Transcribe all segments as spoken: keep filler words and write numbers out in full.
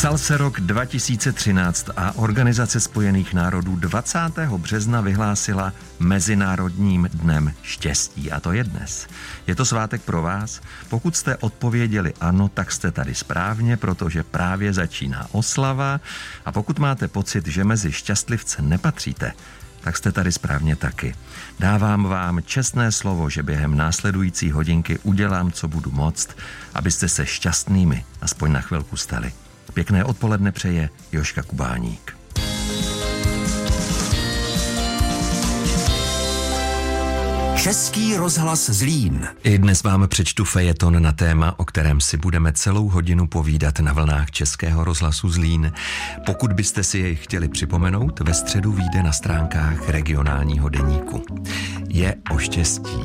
Psal se rok dva tisíce třináct a Organizace spojených národů dvacátého března vyhlásila Mezinárodním dnem štěstí. A to je dnes. Je to svátek pro vás? Pokud jste odpověděli ano, tak jste tady správně, protože právě začíná oslava. A pokud máte pocit, že mezi šťastlivce nepatříte, tak jste tady správně taky. Dávám vám čestné slovo, že během následující hodinky udělám, co budu moct, abyste se šťastnými aspoň na chvilku stali. Pěkné odpoledne přeje Jožka Kubáník. Český rozhlas Zlín. I dnes vám přečtu fejeton na téma, o kterém si budeme celou hodinu povídat na vlnách Českého rozhlasu Zlín. Pokud byste si jej chtěli připomenout, ve středu vyjde na stránkách regionálního deníku. Je o štěstí.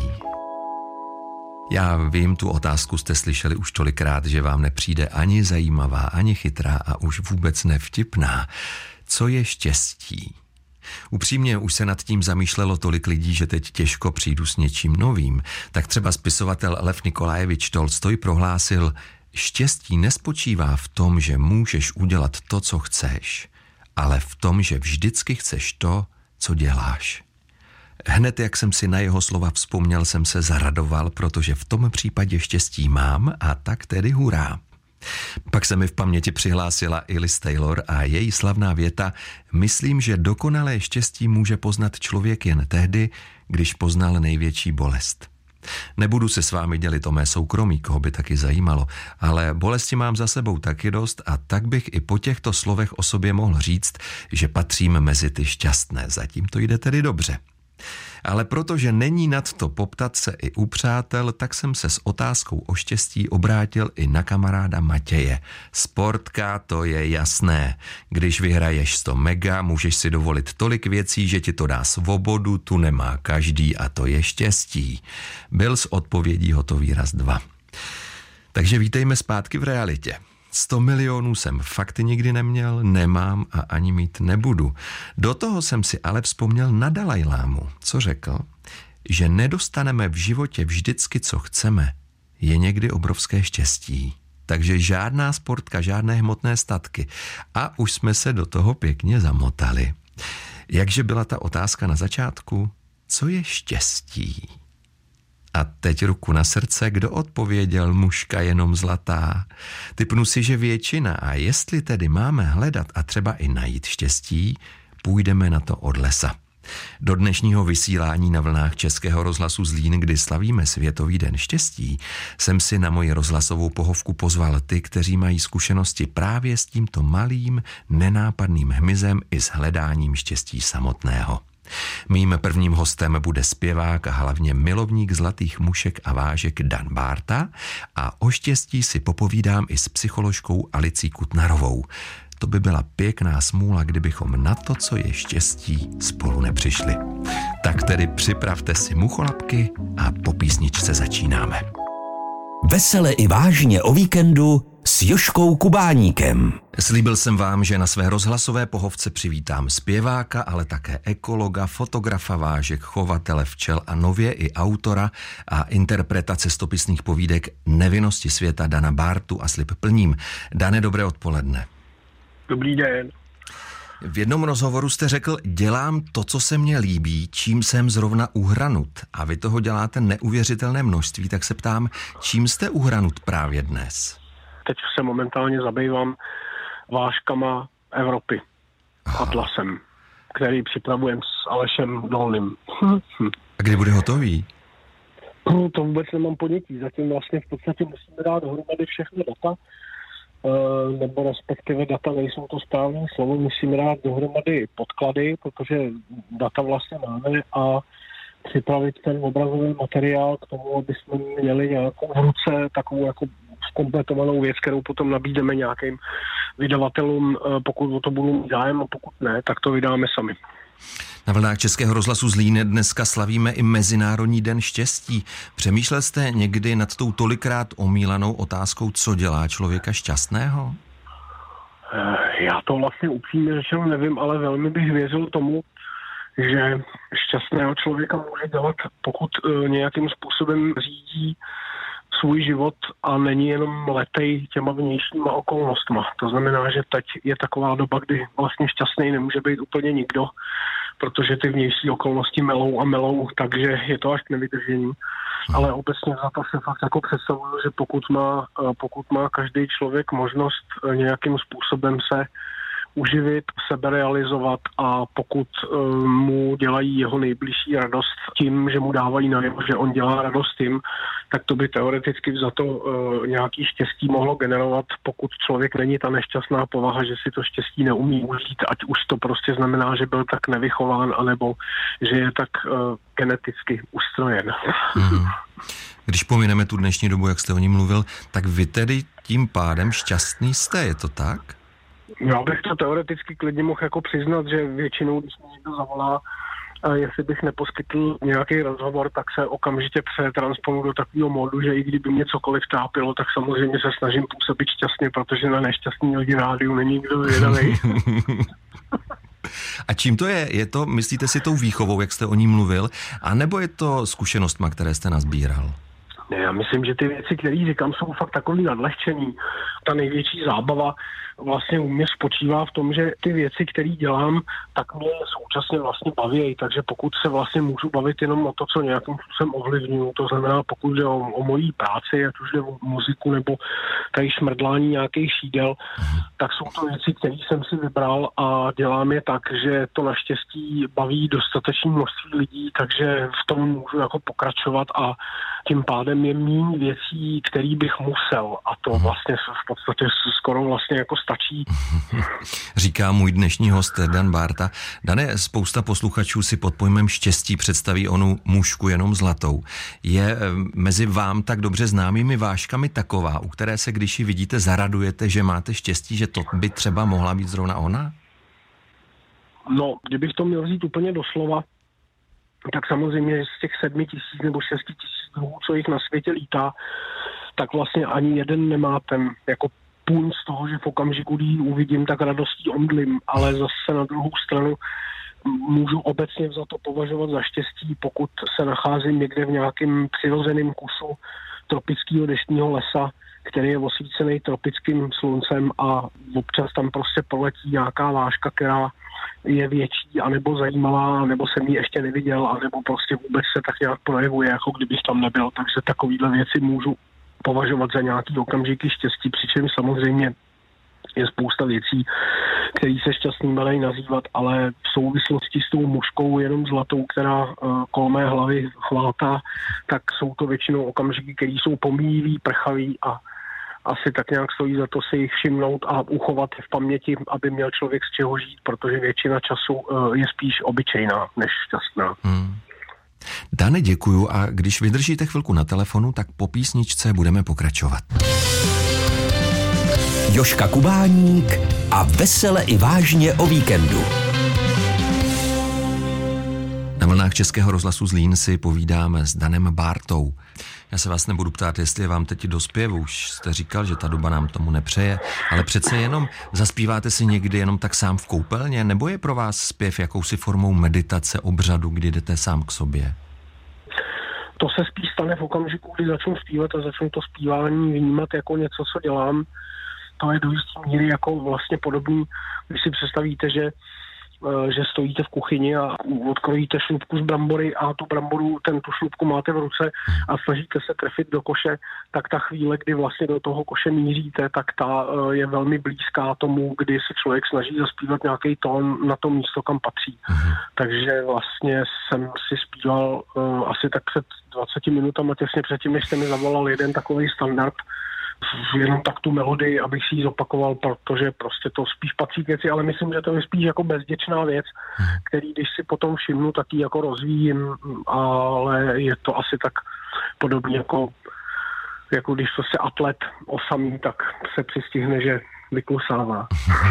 Já vím, tu otázku jste slyšeli už tolikrát, že vám nepřijde ani zajímavá, ani chytrá a už vůbec nevtipná. Co je štěstí? Upřímně už se nad tím zamýšlelo tolik lidí, že teď těžko přijdu s něčím novým. Tak třeba spisovatel Lev Nikolajevič Tolstoj prohlásil: štěstí nespočívá v tom, že můžeš udělat to, co chceš, ale v tom, že vždycky chceš to, co děláš. Hned jak jsem si na jeho slova vzpomněl, jsem se zaradoval, protože v tom případě štěstí mám a tak tedy hurá. Pak se mi v paměti přihlásila i Liz Taylor a její slavná věta: myslím, že dokonalé štěstí může poznat člověk jen tehdy, když poznal největší bolest. Nebudu se s vámi dělit o mé soukromí, koho by taky zajímalo, ale bolesti mám za sebou taky dost a tak bych i po těchto slovech o sobě mohl říct, že patřím mezi ty šťastné. Zatím to jde tedy dobře. Ale protože není nad to poptat se i u přátel, tak jsem se s otázkou o štěstí obrátil i na kamaráda Matěje. Sportka, to je jasné. Když vyhraješ sto mega, můžeš si dovolit tolik věcí, že ti to dá svobodu, tu nemá každý a to je štěstí. Byl s odpovědí hotový raz dva. Takže vítejme zpátky v realitě. Sto milionů jsem fakt nikdy neměl, nemám a ani mít nebudu. Do toho jsem si ale vzpomněl na Dalajlámu, co řekl, že nedostaneme v životě vždycky, co chceme, je někdy obrovské štěstí. Takže žádná sportka, žádné hmotné statky. A už jsme se do toho pěkně zamotali. Jakže byla ta otázka na začátku? Co je štěstí? A teď ruku na srdce, kdo odpověděl mužka jenom zlatá. Tipnu si, že většina, a jestli tedy máme hledat a třeba i najít štěstí, půjdeme na to od lesa. Do dnešního vysílání na vlnách Českého rozhlasu Zlín, kdy slavíme Světový den štěstí, jsem si na moji rozhlasovou pohovku pozval ty, kteří mají zkušenosti právě s tímto malým, nenápadným hmyzem i s hledáním štěstí samotného. Mým prvním hostem bude zpěvák a hlavně milovník zlatých mušek a vážek Dan Bárta a o štěstí si popovídám i s psycholožkou Alicí Kutnarovou. To by byla pěkná smůla, kdybychom na to, co je štěstí, spolu nepřišli. Tak tedy připravte si mucholapky a po písničce začínáme. Vesele i vážně o víkendu s Jožkou Kubáníkem. Slíbil jsem vám, že na své rozhlasové pohovce přivítám zpěváka, ale také ekologa, fotografa vážek, chovatele včel a nově i autora a interpreta cestopisných povídek Nevinnosti světa Dana Bártu a Slib plním. Dane, dobré odpoledne. Dobrý den. V jednom rozhovoru jste řekl: dělám to, co se mně líbí, čím jsem zrovna uhranut. A vy toho děláte neuvěřitelné množství, tak se ptám, čím jste uhranut právě dnes? Teď se momentálně zabývám vážkama Evropy, Aha. atlasem, který připravujeme s Alešem Dolným. A kdy bude hotový? No, to vůbec nemám ponětí. Zatím vlastně v podstatě musíme dát dohromady všechny data, nebo respektive data nejsou to správné slovo, musíme dát dohromady podklady, protože data vlastně máme a připravit ten obrazový materiál k tomu, aby jsme měli nějakou v ruce takovou jako zkompletovanou věc, kterou potom nabídeme nějakým vydavatelům, pokud o to budou mít zájem a pokud ne, tak to vydáme sami. Na vlnách Českého rozhlasu Zlín dneska slavíme i Mezinárodní den štěstí. Přemýšlel jste někdy nad tou tolikrát omílanou otázkou, co dělá člověka šťastného? Já to vlastně upřímně řečeno nevím, ale velmi bych věřil tomu, že šťastného člověka může dělat, pokud nějakým způsobem řídí svůj život a není jenom letej těma vnějšíma okolnostma. To znamená, že teď je taková doba, kdy vlastně šťastný nemůže být úplně nikdo, protože ty vnější okolnosti melou a melou, takže je to až k nevydržení. Ale obecně za to se fakt jako představuju, že pokud má, pokud má každý člověk možnost nějakým způsobem se uživit, seberealizovat a pokud uh, mu dělají jeho nejbližší radost tím, že mu dávají najevo, že on dělá radost tím, tak to by teoreticky za to uh, nějaký štěstí mohlo generovat, pokud člověk není ta nešťastná povaha, že si to štěstí neumí užít, ať už to prostě znamená, že byl tak nevychován, anebo že je tak uh, geneticky ustrojen. Hmm. Když pomineme tu dnešní dobu, jak jste o ní mluvil, tak vy tedy tím pádem šťastný jste, je to tak? Já bych to teoreticky klidně mohl jako přiznat, že většinou, když mi někdo zavolá, a jestli bych neposkytl nějaký rozhovor, tak se okamžitě přetransponuji do takového módu, že i kdyby mě cokoliv trápilo, tak samozřejmě se snažím působit šťastně, protože na nešťastný lidi v rádiu není nikdo zvědavý. A čím to je? Je to, myslíte si, tou výchovou, jak jste o ní mluvil, anebo je to zkušenostma, které jste nazbíral? Ne, já myslím, že ty věci, které říkám, jsou fakt takový nadlehčený. Ta největší zábava vlastně u mě spočívá v tom, že ty věci, které dělám, tak mě současně vlastně baví, takže pokud se vlastně můžu bavit jenom o to, co nějakým způsobem ovlivňuju, to znamená, pokud jde o, o mojí práci, ať už jde o muziku nebo tady šmrdlání nějakých šídel, tak jsou to věci, které jsem si vybral a dělám je tak, že to naštěstí baví dostatečné množství lidí, takže v tom můžu jako pokračovat a tím pádem je méně věcí, který bych musel a to vlastně v podstatě skoro vlastně jako stačí. Říká můj dnešní host Dan Bárta. Dane, spousta posluchačů si pod pojmem štěstí představí onu mužku jenom zlatou. Je mezi vám tak dobře známými váškami taková, u které se, když ji vidíte, zaradujete, že máte štěstí, že to by třeba mohla být zrovna ona? No, kdybych to měl vzít úplně doslova, tak samozřejmě z těch sedmi tisíc nebo šesti tisíc druhů, co jich na světě lítá, tak vlastně ani jeden nemá ten jako půl z toho, že v okamžiku, kdy ji uvidím, tak radostí omdlím, ale zase na druhou stranu můžu obecně za to považovat za štěstí, pokud se nacházím někde v nějakém přirozeném kusu tropického deštního lesa, který je osvícený tropickým sluncem a občas tam prostě poletí nějaká váška, která je větší, anebo zajímavá, nebo jsem ji ještě neviděl, anebo prostě vůbec se tak nějak projevuje, jako kdybych tam nebyl. Takže takovýhle věci můžu považovat za nějaký okamžiky štěstí, přičemž samozřejmě je spousta věcí, které se šťastnými dají nazývat, ale v souvislosti s tou mužkou jenom zlatou, která uh, kolem mé hlavy chvátá, tak jsou to většinou okamžiky, které jsou pomíjivý, prchavý a asi tak nějak stojí za to si jich všimnout a uchovat v paměti, aby měl člověk z čeho žít, protože většina času uh, je spíš obyčejná než šťastná. Hmm. Dane, děkuju a když vydržíte chvilku na telefonu, tak po písničce budeme pokračovat. Jožka Kubáník a vesele i vážně o víkendu. Na vlnách Českého rozhlasu Zlín si povídáme s Danem Bártou. Já se vás nebudu ptát, jestli je vám teď do zpěvu. Už jste říkal, že ta doba nám tomu nepřeje, ale přece jenom zaspíváte si někdy jenom tak sám v koupelně, nebo je pro vás zpěv jakousi formou meditace, obřadu, kdy jdete sám k sobě? To se spíš stane v okamžiku, kdy začnu zpívat a začnu to zpívání vnímat jako něco, co dělám. To je do jistý míry jako vlastně podobný, když si představíte, že že stojíte v kuchyni a odkrojíte šlupku z brambory a tu bramboru, ten tu šlupku máte v ruce a snažíte se trefit do koše, tak ta chvíle, kdy vlastně do toho koše míříte, tak ta je velmi blízká tomu, kdy se člověk snaží zaspívat nějaký tón na to místo, kam patří. Mhm. Takže vlastně jsem si zpíval uh, asi tak před dvaceti minutami, těsně předtím, než jste mi zavolal jeden takový standard, jenom tak tu melodii, abych si ji zopakoval, protože prostě to spíš patří k věci, ale myslím, že to je spíš jako bezděčná věc, který když si potom všimnu, tak ji jako rozvíjím, ale je to asi tak podobně jako, jako když to se atlet osamí, tak se přistihne, že vyklusává.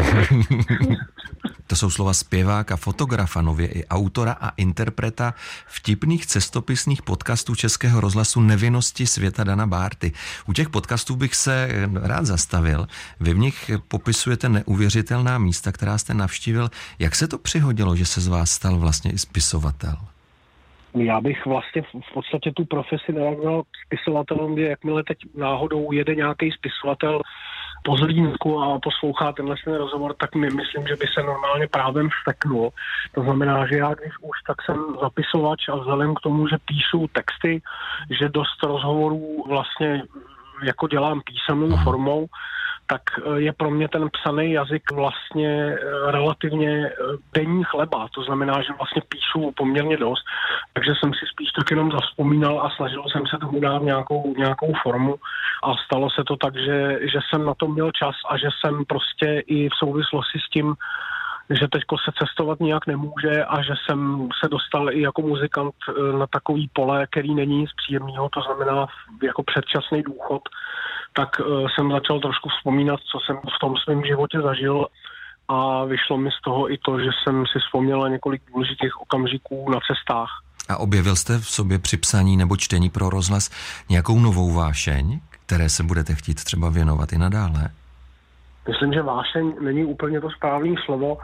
To jsou slova zpěváka, fotografa, nově i autora a interpreta vtipných cestopisných podcastů Českého rozhlasu Nevinnosti světa Dana Bárty. U těch podcastů bych se rád zastavil. Vy v nich popisujete neuvěřitelná místa, která jste navštívil. Jak se to přihodilo, že se z vás stal vlastně i spisovatel? Já bych vlastně v podstatě tu profesi nenavrhl spisovatelům, že jakmile teď náhodou jede nějaký spisovatel po Zlínsku a poslouchá tenhle ten rozhovor, tak mi myslím, že by se normálně právem vzteknul. To znamená, že já když už, tak jsem zapisovač a vzhledem k tomu, že píšu texty, že dost rozhovorů vlastně jako dělám písemnou formou, tak je pro mě ten psaný jazyk vlastně relativně denní chleba. To znamená, že vlastně píšu poměrně dost, takže jsem si spíš tak jenom zavzpomínal a snažil jsem se tomu dát nějakou, nějakou formu a stalo se to tak, že, že jsem na to měl čas a že jsem prostě i v souvislosti s tím, že teďko se cestovat nijak nemůže a že jsem se dostal i jako muzikant na takový pole, který není nic příjemného, to znamená jako předčasný důchod, tak uh, jsem začal trošku vzpomínat, co jsem v tom svém životě zažil a vyšlo mi z toho i to, že jsem si vzpomněl na několik důležitých okamžiků na cestách. A objevil jste v sobě při psaní nebo čtení pro rozhlas nějakou novou vášeň, které se budete chtít třeba věnovat i nadále? Myslím, že vášeň není úplně to správné slovo,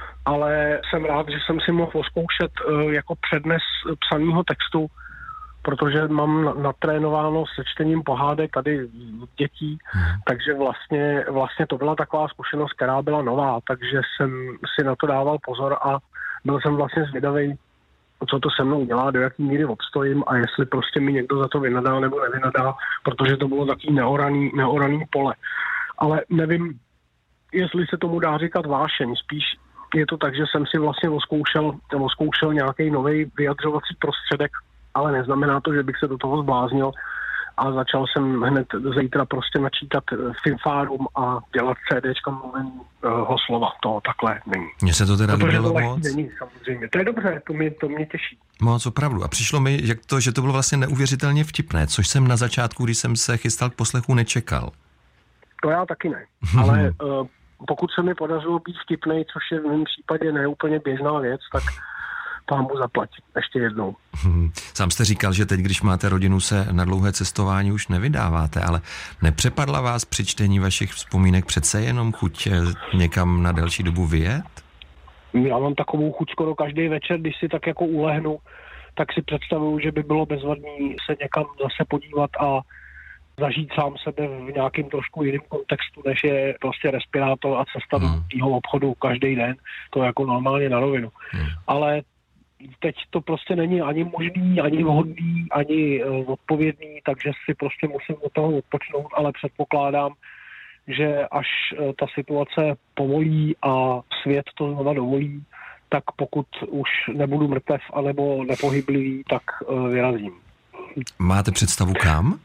ale jsem rád, že jsem si mohl oskoušet uh, jako přednes psaného textu, protože mám natrénováno se čtením pohádek tady dětí, hmm. takže vlastně, vlastně to byla taková zkušenost, která byla nová, takže jsem si na to dával pozor a byl jsem vlastně zvědavý, co to se mnou dělá, do jaký míry obstojím a jestli prostě mi někdo za to vynadá nebo nevynadá, protože to bylo takový neoraný, neoraný pole. Ale nevím, jestli se tomu dá říkat vášeň, spíš je to tak, že jsem si vlastně oskoušel, oskoušel nějaký nový vyjadřovací prostředek, ale neznamená to, že bych se do toho zbláznil a začal jsem hned zítra prostě načítat fanfárum a dělat CDčka mluveného slova. To takhle není. Mně se to teda líbilo moc. Není, samozřejmě. To je dobře, to mě, to mě těší. Moc opravdu. A přišlo mi, jak to, že to bylo vlastně neuvěřitelně vtipné, což jsem na začátku, když jsem se chystal k poslechu, nečekal. To já taky ne. Ale uh, pokud se mi podařilo být vtipnej, což je v mém případě neúplně běžná věc, tak pán mu zaplatit ještě jednou. Sám jste říkal, že teď, když máte rodinu, se na dlouhé cestování už nevydáváte, ale nepřepadla vás při čtení vašich vzpomínek přece jenom chuť někam na delší dobu vyjet? Já mám takovou chuť skoro každý večer, když si tak jako ulehnu, tak si představuju, že by bylo bezvadný se někam zase podívat a zažít sám sebe v nějakém trošku jiném kontextu, než je prostě respirátor a cesta do tého obchodu každý den. To je jako normálně na rovinu. Hmm. Ale teď to prostě není ani možný, ani vhodný, ani uh, odpovědný, takže si prostě musím od toho odpočnout, ale předpokládám, že až uh, ta situace povolí a svět to znova dovolí, tak pokud už nebudu mrtev anebo nepohyblivý, tak uh, vyrazím. Máte představu kam?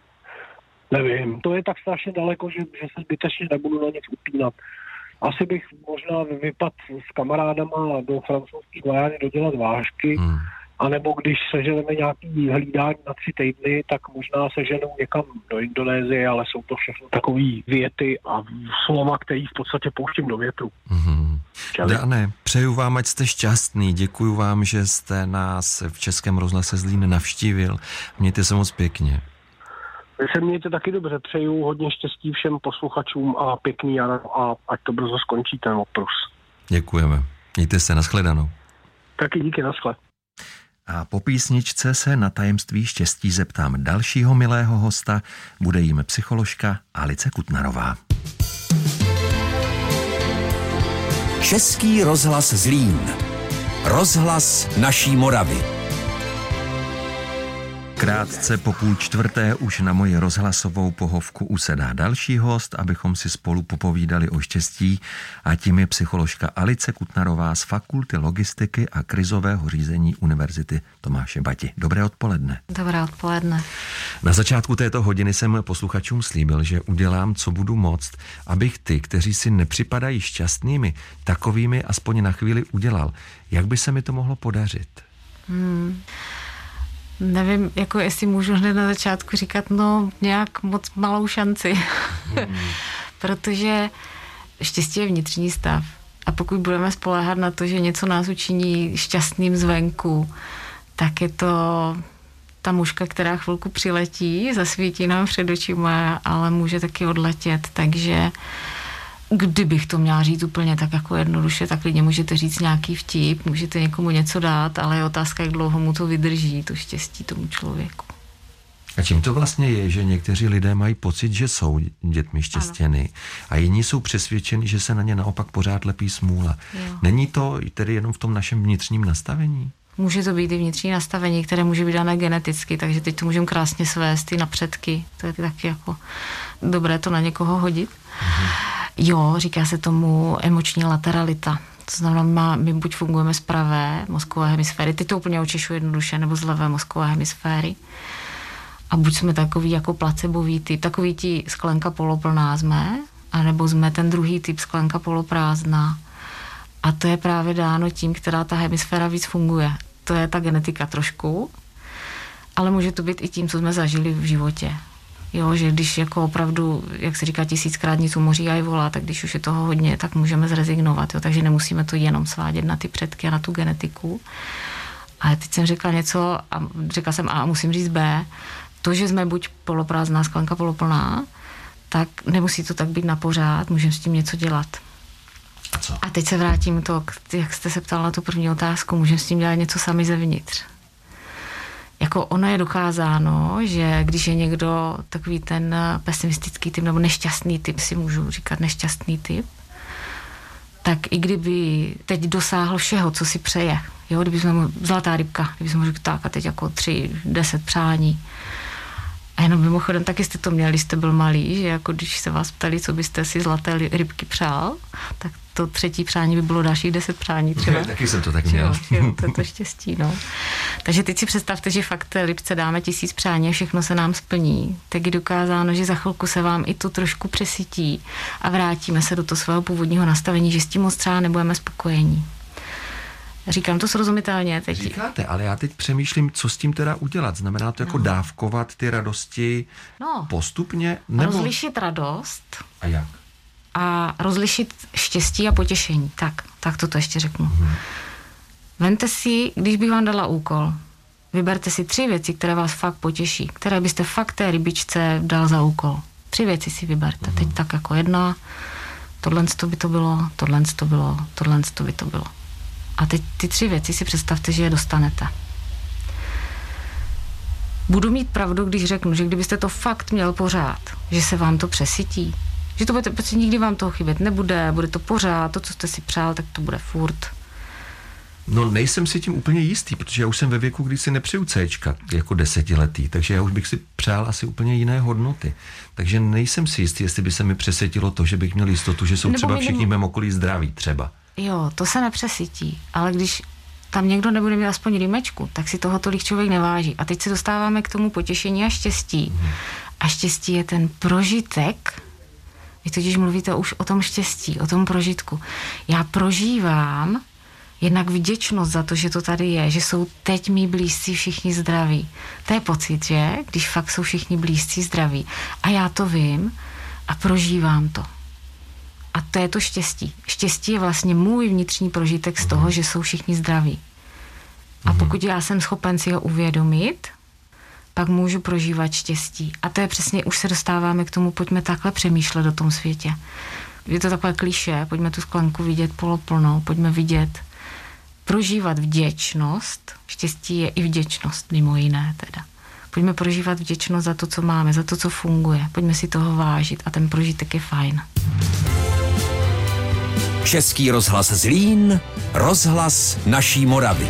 Nevím, to je tak strašně daleko, že, že se zbytečně nebudu na nic upínat. Asi bych možná vypadl s kamarádama do francouzský Guajány dodělat vážky, hmm. anebo když seženeme nějaký hlídání na tři týdny, tak možná seženou někam do Indonésie, ale jsou to všechno takový věty a slova, které v podstatě pouštím do větru. Hmm. Dane, přeju vám, ať jste šťastný, děkuju vám, že jste nás v Českém rozhlase Zlín navštívil. Mějte se moc pěkně. Vy se mějte taky dobře, přeju hodně štěstí všem posluchačům a pěkný jaro a ať to brzo skončí ten oprus. Děkujeme. Mějte se, nashledanou. Taky díky, naschle. A po písničce se na tajemství štěstí zeptám dalšího milého hosta, bude jím psycholožka Alice Kutnarová. Český rozhlas Zlín. Rozhlas naší Moravy. Krátce po půl čtvrté už na moji rozhlasovou pohovku usedá další host, abychom si spolu popovídali o štěstí, a tím je psycholožka Alice Kutnarová z Fakulty logistiky a krizového řízení Univerzity Tomáše Bati. Dobré odpoledne. Dobré odpoledne. Na začátku této hodiny jsem posluchačům slíbil, že udělám, co budu moct, abych ty, kteří si nepřipadají šťastnými, takovými aspoň na chvíli udělal. Jak by se mi to mohlo podařit? Hmm. Nevím, jako jestli můžu hned na začátku říkat, no nějak moc malou šanci. Mm. Protože štěstí je vnitřní stav. A pokud budeme spoléhat na to, že něco nás učiní šťastným zvenku, tak je to ta muška, která chvilku přiletí, zasvítí nám před očima, ale může taky odletět. Takže Kdybych to měla říct úplně tak jako jednoduše, tak klidně můžete říct nějaký vtip, můžete někomu něco dát, ale je otázka, jak dlouho mu to vydrží, to štěstí tomu člověku. A čím to vlastně je, že někteří lidé mají pocit, že jsou dětmi štěstěny, ano, a jiní jsou přesvědčeni, že se na ně naopak pořád lepí smůla. Jo. Není to tedy jenom v tom našem vnitřním nastavení? Může to být i vnitřní nastavení, které může být dané geneticky, takže teď to můžeme krásně svést i na předky. To je taky jako dobré to na někoho hodit. Mhm. Jo, říká se tomu emoční lateralita. To znamená, my buď fungujeme z pravé mozkové hemisféry, teď to úplně očešu jednoduše, nebo z levé mozkové hemisféry. A buď jsme takový jako placebový typ, takový ti sklenka poloplná jsme, anebo jsme ten druhý typ sklenka poloprázdná. A to je právě dáno tím, která ta hemisféra víc funguje. To je ta genetika trošku, ale může to být i tím, co jsme zažili v životě. Jo, že když jako opravdu, jak se říká, tisíckrát nic umoří a i volá, tak když už je toho hodně, tak můžeme zrezignovat. Jo? Takže nemusíme to jenom svádět na ty předky a na tu genetiku. Ale teď jsem řekla něco a řekla jsem A a musím říct B. To, že jsme buď poloprázdná sklenka, poloplná, tak nemusí to tak být na pořád, můžeme s tím něco dělat. A co? A teď se vrátím to, jak jste se ptal na tu první otázku, můžeme s tím dělat něco sami zevnitř. Jako ono je dokázáno, že když je někdo takový ten pesimistický typ nebo nešťastný typ, si můžu říkat nešťastný typ, tak i kdyby teď dosáhl všeho, co si přeje, jo, kdyby jsme mu, zlatá rybka, kdyby jsme mu řekli tak a teď jako tři, deset přání. A jenom mimochodem, taky jste to měli, jste byl malý, že jako když se vás ptali, co byste si zlaté rybky přál, tak to třetí přání by bylo dalších deset přání třeba. Taky jsem to tak měl. Jo, jo, to je to štěstí, no. Takže teď si představte, že fakt té rybce dáme tisíc přání a všechno se nám splní. Tak je dokázáno, že za chvilku se vám i to trošku přesytí a vrátíme se do toho svého původního nastavení, že s tím moc třeba nebudeme spokojení. Říkám to srozumitelně teď. Říkáte, ale já teď přemýšlím, co s tím teda udělat. Znamená to jako no. dávkovat ty radosti no. postupně? Nebo... Rozlišit radost. A jak? A rozlišit štěstí a potěšení. Tak, tak toto ještě řeknu. Hmm. Vemte si, když bych vám dala úkol, vyberte si tři věci, které vás fakt potěší, které byste fakt té rybičce dal za úkol. Tři věci si vyberte. Hmm. Teď tak jako jedna, tohle by to bylo, tohle to bylo, tohle by to bylo. A teď ty tři věci si představte, že je dostanete. Budu mít pravdu, když řeknu, že kdybyste to fakt měl pořád, že se vám to přesytí, že to bude, protože nikdy vám toho chybět nebude, bude to pořád, to, co jste si přál, tak to bude furt. No nejsem si tím úplně jistý, protože já už jsem ve věku, kdy si nepřeju Cčka jako desetiletý, takže já už bych si přál asi úplně jiné hodnoty. Takže nejsem si jistý, jestli by se mi přesytilo to, že bych měl jistotu, že jsou Nebo třeba všichni v mém okolí zdraví třeba. Jo, to se nepřesytí, ale když tam někdo nebude mít aspoň rýmečku, tak si toho tolik člověk neváží. A teď se dostáváme k tomu potěšení a štěstí. Hmm. A štěstí je ten prožitek. Vy totiž mluvíte už o tom štěstí, o tom prožitku. Já prožívám jednak vděčnost za to, že to tady je, že jsou teď mý blízcí všichni zdraví. To je pocit, že? Když fakt jsou všichni blízcí zdraví. A já to vím a prožívám to. A to je to štěstí. Štěstí je vlastně můj vnitřní prožitek z toho, že jsou všichni zdraví. A pokud já jsem schopen si ho uvědomit, pak můžu prožívat štěstí. A to je přesně, už se dostáváme k tomu, pojďme takhle přemýšlet o tom světě. Je to takové klišé, pojďme tu sklenku vidět poloplnou, pojďme vidět, prožívat vděčnost. Štěstí je i vděčnost, mimo jiné teda. Pojďme prožívat vděčnost za to, co máme, za to, co funguje. Pojďme si toho vážit a ten prožitek je fajn. Český rozhlas Zlín, rozhlas naší Moravy.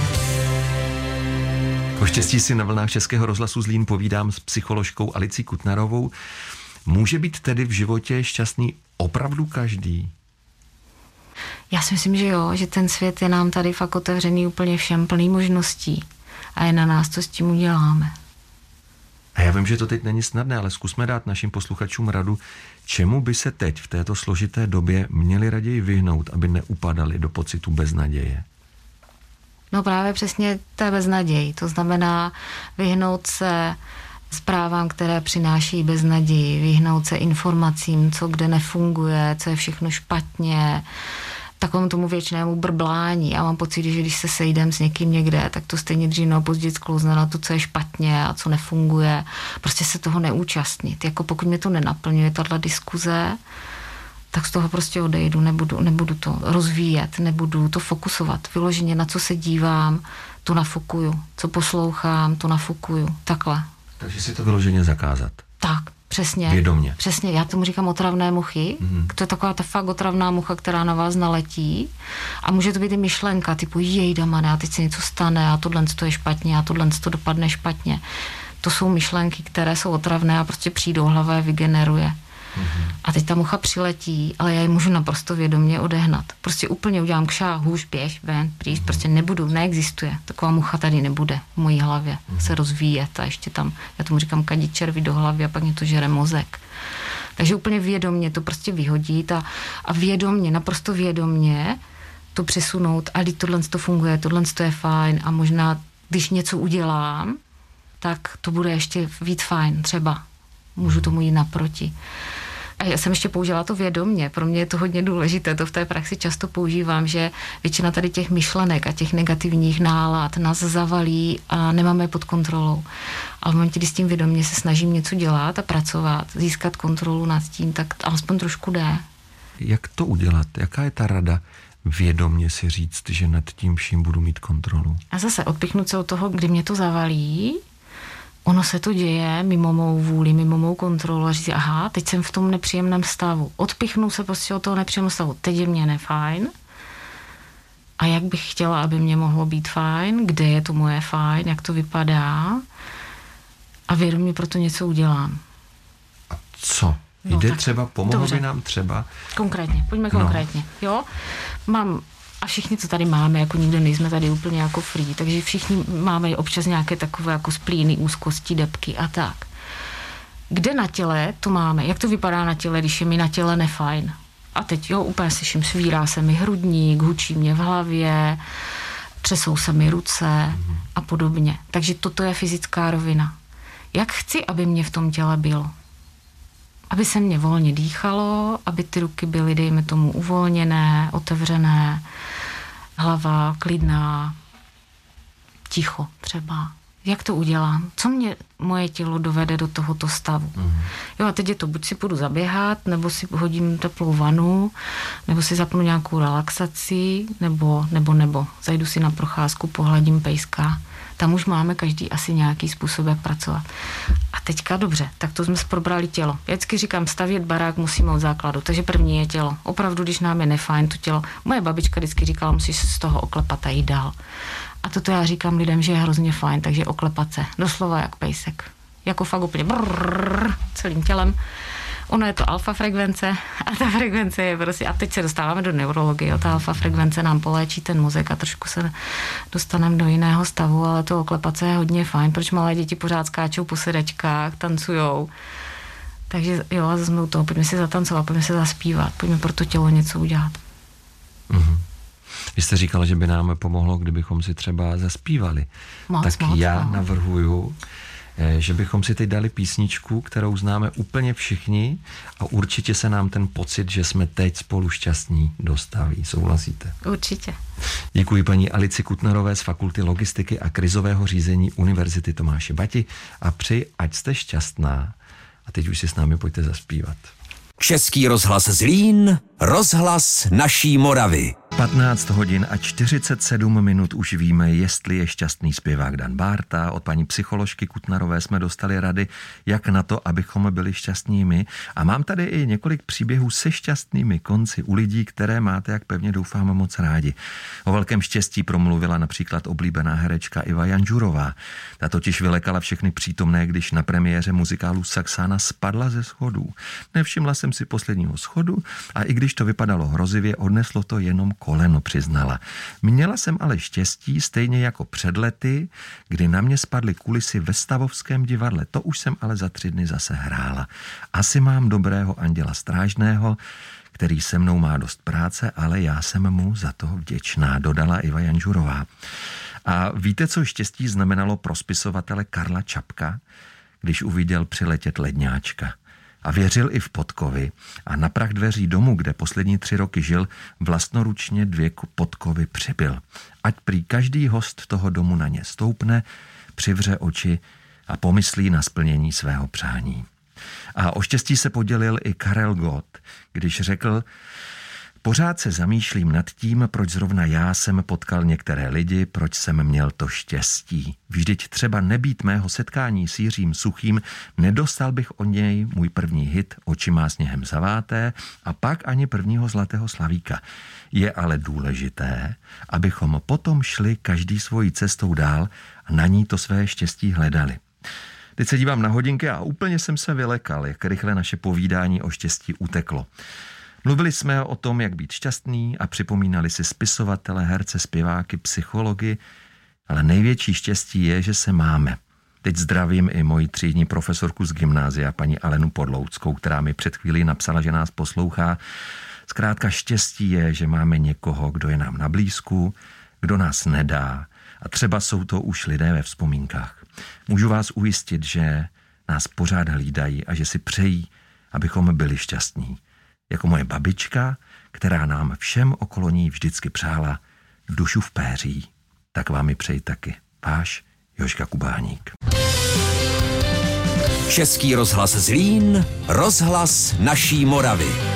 O štěstí si na vlnách Českého rozhlasu Zlín povídám s psycholožkou Alicí Kutnarovou. Může být tedy v životě šťastný opravdu každý? Já si myslím, že jo, že ten svět je nám tady fakt otevřený úplně všem, plný možností. A je na nás, co s tím uděláme. A já vím, že to teď není snadné, ale zkusme dát našim posluchačům radu, čemu by se teď v této složité době měli raději vyhnout, aby neupadali do pocitu beznaděje. No právě přesně té beznaději. To znamená vyhnout se zprávám, které přináší beznaději, vyhnout se informacím, co kde nefunguje, co je všechno špatně, takovému tomu věčnému brblání. Já mám pocit, že když se sejdem s někým někde, tak to stejně dřív nebo později sklouzne na to, co je špatně a co nefunguje. Prostě se toho neúčastnit. Jako pokud mě to nenaplňuje, tato diskuze, tak z toho prostě odejdu, nebudu, nebudu to rozvíjet, nebudu to fokusovat. Vyloženě na co se dívám, to nafokuju. Co poslouchám, to nafokuju. Takhle. Takže si to vyloženě zakázat. Tak, přesně. Vědomě. Přesně, já tomu říkám otravné muchy. Mm-hmm. To je taková ta fakt otravná mucha, která na vás naletí. A může to být i myšlenka, typu jejda mane, a teď se něco stane a tohle to je špatně a tohle to dopadne špatně. To jsou myšlenky, které jsou otravné a prostě přijdou, hlava je vygeneruje. Mm-hmm. A teď ta mucha přiletí, ale já ji můžu naprosto vědomě odehnat. Prostě úplně udělám kšá, hůž, běž, ven, prýš, mm-hmm. prostě nebudu, neexistuje. Taková mucha tady nebude v mojí hlavě mm-hmm. se rozvíjet a ještě tam, já tomu říkám, kadit červy do hlavy a pak mě to žere mozek. Takže úplně vědomě to prostě vyhodit a, a vědomě, naprosto vědomě to přesunout a když tohle to funguje, tohle to je fajn a možná, když něco udělám, tak to bude ještě víc fajn, třeba. Můžu tomu jít naproti. A já jsem ještě použila to vědomě. Pro mě je to hodně důležité, to v té praxi často používám, že většina tady těch myšlenek a těch negativních nálad nás zavalí a nemáme je pod kontrolou. A v momentě, kdy s tím vědomě se snažím něco dělat a pracovat, získat kontrolu nad tím, tak alespoň trošku jde. Jak to udělat? Jaká je ta rada? Vědomě si říct, že nad tím vším budu mít kontrolu. A zase odpichnout se od toho, kdy mě to zavalí, ono se to děje mimo mou vůli, mimo mou kontrolu a říct, aha, teď jsem v tom nepříjemném stavu. Odpichnu se prostě od toho nepříjemného stavu. Teď je mě nefajn. A jak bych chtěla, aby mě mohlo být fajn, kde je to moje fajn, jak to vypadá. A vědomě proto něco udělám. A co? No, Jde tak, třeba, pomohlo dobře. by nám třeba? Konkrétně, pojďme No. konkrétně. Jo? Mám a všichni, co tady máme, jako nikdo nejsme tady úplně jako free, takže všichni máme občas nějaké takové jako splíny, úzkosti, depky a tak. Kde na těle to máme? Jak to vypadá na těle, když je mi na těle nefajn? A teď jo, úplně slyším, svírá se mi hrudník, hučí mě v hlavě, třesou se mi ruce mm-hmm. a podobně. Takže toto je fyzická rovina. Jak chci, aby mě v tom těle bylo? Aby se mě volně dýchalo, aby ty ruky byly, dejme tomu, uvolněné, otevřené, hlava klidná, ticho třeba. Jak to udělám? Co mě moje tělo dovede do tohoto stavu? Mm. Jo a teď je to, buď si půjdu zaběhat, nebo si hodím teplou vanu, nebo si zapnu nějakou relaxaci, nebo, nebo, nebo. Zajdu si na procházku, pohladím pejska. Tam už máme každý asi nějaký způsob, jak pracovat. A teďka dobře, tak to jsme probrali tělo. Já vždycky říkám, stavět barák musíme od základu, takže první je tělo. Opravdu, když nám je nefajn to tělo. Moje babička vždycky říkala, musíš z toho oklepat a jít dál. A toto já říkám lidem, že je hrozně fajn, takže oklepat se. Doslova jak pejsek. Jako fakt úplně brrrr, celým tělem. Ono je to alfa frekvence a ta frekvence je prostě, a teď se dostáváme do neurologie, ta alfa frekvence nám poléčí ten mozek a trošku se dostaneme do jiného stavu, ale to oklepace je hodně fajn, proč malé děti pořád skáčou po sedačkách, tancujou. Takže jo, a zase jsme u toho, pojďme si zatancovat, pojďme se zaspívat, pojďme pro to tělo něco udělat. Mm-hmm. Vy jste říkala, že by nám pomohlo, kdybychom si třeba zaspívali. Moc, tak moc, já moc. navrhuju, že bychom si teď dali písničku, kterou známe úplně všichni a určitě se nám ten pocit, že jsme teď spolu šťastní, dostaví. Souhlasíte? Určitě. Děkuji paní Alici Kutnerové z Fakulty logistiky a krizového řízení Univerzity Tomáše Bati a přeji, ať jste šťastná. A teď už si s námi pojďte zaspívat. Český rozhlas Zlín, rozhlas naší Moravy. patnáct hodin a čtyřicet sedm minut už víme, jestli je šťastný zpěvák Dan Bárta. Od paní psycholožky Kutnerové jsme dostali rady, jak na to, abychom byli šťastnými. A mám tady i několik příběhů se šťastnými konci u lidí, které máte, jak pevně doufám, moc rádi. O velkém štěstí promluvila například oblíbená herečka Iva Janžurová. Ta totiž vylekala všechny přítomné, když na premiéře muzikálu Saxána spadla ze schodů. Nevšimla jsem si posledního schodu a i když to vypadalo hrozivě, odneslo to jenom koleno, přiznala. Měla jsem ale štěstí, stejně jako před lety, kdy na mě spadly kulisy ve Stavovském divadle. To už jsem ale za tři dny zase hrála. Asi mám dobrého anděla strážného, který se mnou má dost práce, ale já jsem mu za to vděčná, dodala Iva Janžurová. A víte, co štěstí znamenalo pro spisovatele Karla Čapka, když uviděl přiletět ledňáčka? A věřil i v podkovy a na prach dveří domu, kde poslední tři roky žil, vlastnoručně dvě podkovy přibyl. Ať prý každý host toho domu na ně stoupne, přivře oči a pomyslí na splnění svého přání. A o štěstí se podělil i Karel Gott, když řekl: pořád se zamýšlím nad tím, proč zrovna já jsem potkal některé lidi, proč jsem měl to štěstí. Vždyť třeba nebýt mého setkání s Jiřím Suchým, nedostal bych od něj můj první hit Oči má sněhem zaváté a pak ani prvního Zlatého slavíka. Je ale důležité, abychom potom šli každý svojí cestou dál a na ní to své štěstí hledali. Teď se dívám na hodinky a úplně jsem se vylekal, jak rychle naše povídání o štěstí uteklo. Mluvili jsme o tom, jak být šťastný a připomínali si spisovatele, herce, zpěváky, psychology, ale největší štěstí je, že se máme. Teď zdravím i moji třídní profesorku z gymnázia, paní Alenu Podlouckou, která mi před chvílí napsala, že nás poslouchá. Zkrátka štěstí je, že máme někoho, kdo je nám na blízku, kdo nás nedá a třeba jsou to už lidé ve vzpomínkách. Můžu vás ujistit, že nás pořád hlídají a že si přejí, abychom byli šťastní. Jako moje babička, která nám všem okolo ní vždycky přála dušu v péří. Tak vám ji přeji taky. Váš Jožka Kubáník. Český rozhlas Zlín, rozhlas naší Moravy.